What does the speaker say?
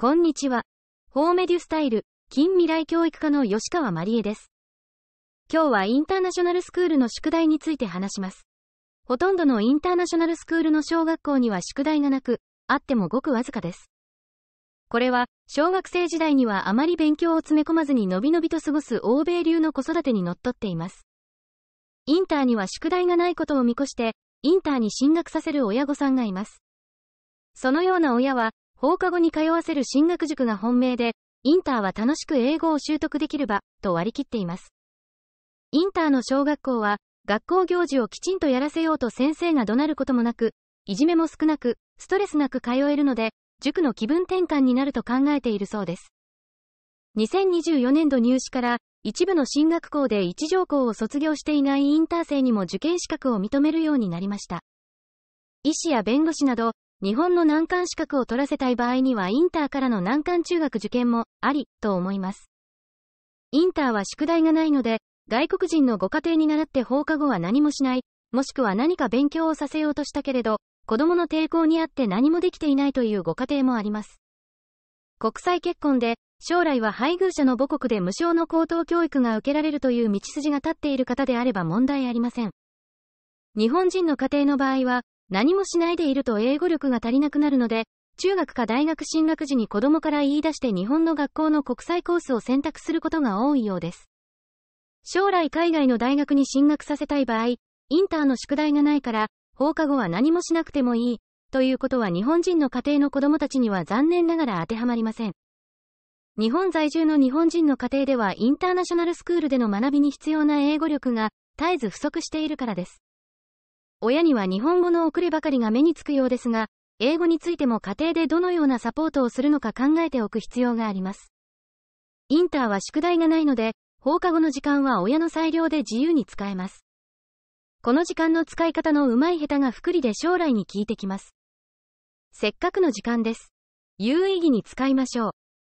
こんにちは。フォーメデュスタイル、近未来教育科の吉川まりえです。今日はインターナショナルスクールの宿題について話します。ほとんどのインターナショナルスクールの小学校には宿題がなく、あってもごくわずかです。これは、小学生時代にはあまり勉強を詰め込まずにのびのびと過ごす欧米流の子育てにのっとっています。インターには宿題がないことを見越して、インターに進学させる親御さんがいます。そのような親は、放課後に通わせる進学塾が本命で、インターは楽しく英語を習得できる場、と割り切っています。インターの小学校は、学校行事をきちんとやらせようと先生が怒鳴ることもなく、いじめも少なく、ストレスなく通えるので、塾の気分転換になると考えているそうです。2024年度入試から、一部の進学校で一条校を卒業していないインター生にも受験資格を認めるようになりました。医師や弁護士など、日本の難関資格を取らせたい場合にはインターからの難関中学受験もありと思います。インターは宿題がないので、外国人のご家庭に倣って放課後は何もしない、もしくは何か勉強をさせようとしたけれど、子供の抵抗にあって何もできていないというご家庭もあります。国際結婚で、将来は配偶者の母国で無償の高等教育が受けられるという道筋が立っている方であれば問題ありません。日本人の家庭の場合は、何もしないでいると英語力が足りなくなるので、中学か大学進学時に子供から言い出して日本の学校の国際コースを選択することが多いようです。将来海外の大学に進学させたい場合、インターの宿題がないから、放課後は何もしなくてもいい、ということは日本人の家庭の子供たちには残念ながら当てはまりません。日本在住の日本人の家庭ではインターナショナルスクールでの学びに必要な英語力が絶えず不足しているからです。親には日本語の遅ればかりが目につくようですが、英語についても家庭でどのようなサポートをするのか考えておく必要があります。インターは宿題がないので、放課後の時間は親の裁量で自由に使えます。この時間の使い方の上手い下手が複利で将来に効いてきます。せっかくの時間です。有意義に使いましょう。